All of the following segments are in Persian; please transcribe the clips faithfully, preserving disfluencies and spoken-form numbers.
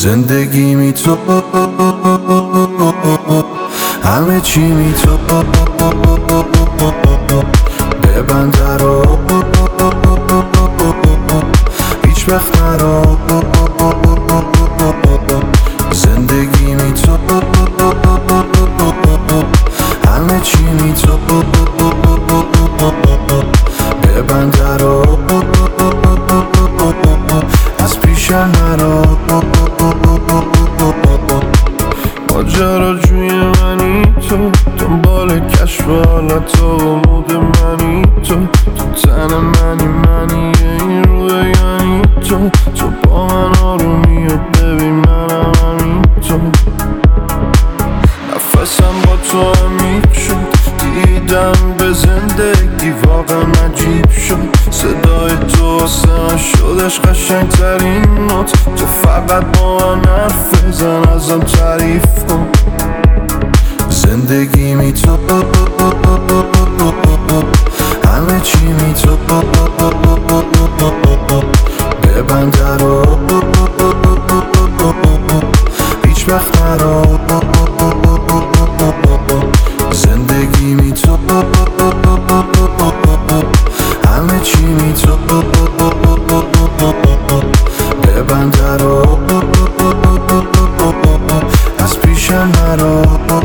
زندگی می تو، همه چی می تو، ببند رو هیچ وقت نرو. زندگی می تو، همه چی می تو، ببند رو از پیشم نرو. ماجراجوی منی تو، دنبال کشف حالت و مود منی تو، تو تن منی منی این روی یعنی تو، تو با من آرومی و ببین منم همین تو. نفسم با تو عمیق شد، دیدم به زندگی واقعا عجیب شد. صدای تو واسه شدش قشنگ ترین نوت، تو فقط با من حرف بزن ازم تعریف کن. زندگی می تو، همه چی می تو، ببند رو هیچ وقت نرو. زندگی می تو، همه چی می تو، ببند رو از پیشم نرو.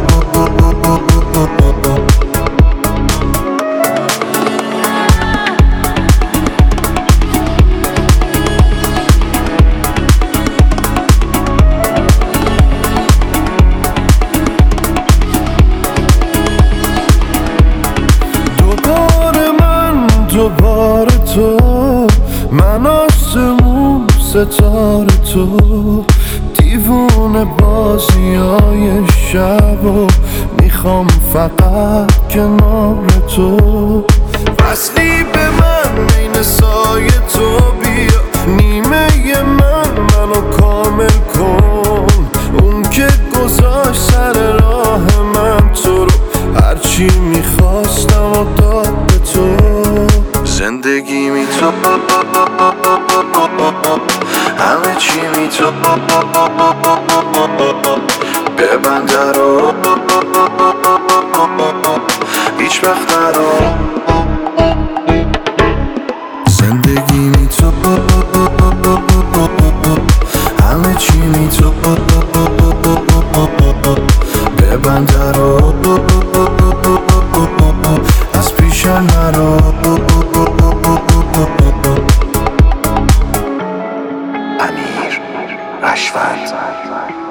دوباره تو، من آسمون ستاره تو، دیوونه بازی های شب و میخوام فقط کنار تو. وصلی به من بین سایه تو، بیا نیمه من منو کامل کن. اون که گذاشت سر راه من تو رو، هرچی میخواستم و داد به تو. زندگی می تو، همه چی می تو، ببند رو هیچ وقت نرو. زندگی می تو، همه چی می تو، ببند رو از پیشم نرو. امیر رشوت.